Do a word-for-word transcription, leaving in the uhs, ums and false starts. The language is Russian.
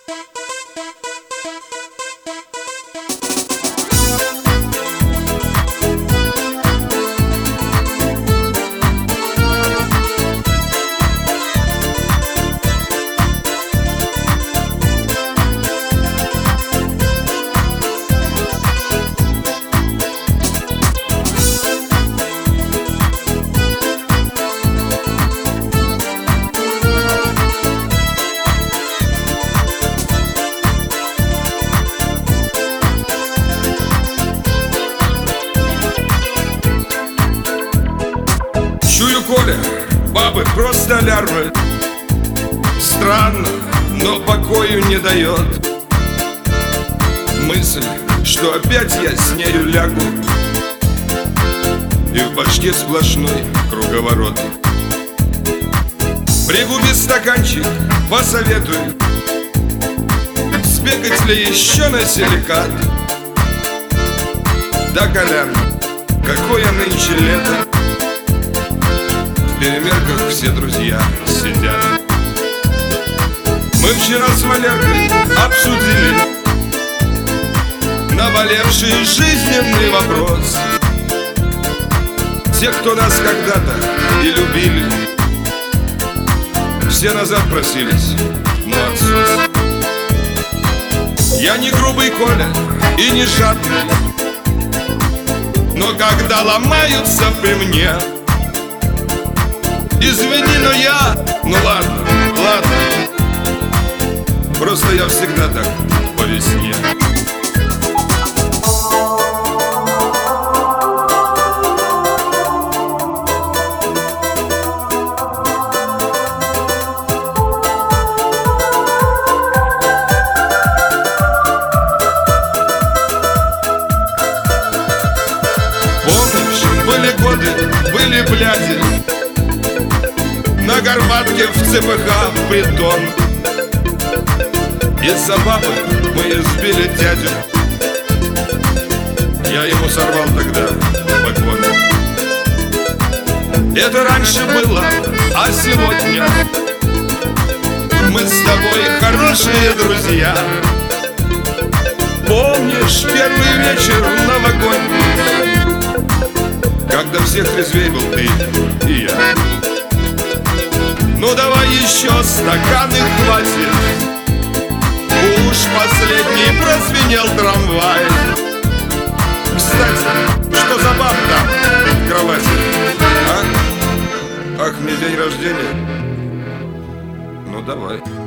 Чую, Коля, бабы просто лярвы. Странно, но покою не дает мысль, что опять я с нею лягу, и в башке сплошной круговорот. Пригуби стаканчик, посоветуй, сбегать ли еще на силикат. Да, Колян, какое нынче лето, в перемерках все друзья сидят. Мы вчера с Валеркой обсудили наболевший жизненный вопрос. Те, кто нас когда-то и любили, все назад просились, но отсос. Я не грубый, Коля, и не жадный, но когда ломаются при мне, извини, но я... Ну ладно, ладно, просто я всегда так по весне. Помнишь, были годы, были бляди, на Горбатке в ЦПХ притон. Из-за бабы мы избили дядю, я ему сорвал тогда погон. Это раньше было, а сегодня мы с тобой хорошие друзья. Помнишь первый вечер новогодний, когда всех трезвей был ты и я? Ну давай еще стаканы хватит, уж последний прозвенел трамвай. Кстати, что за баб там в кровати, а? Ах, мне день рождения. Ну давай.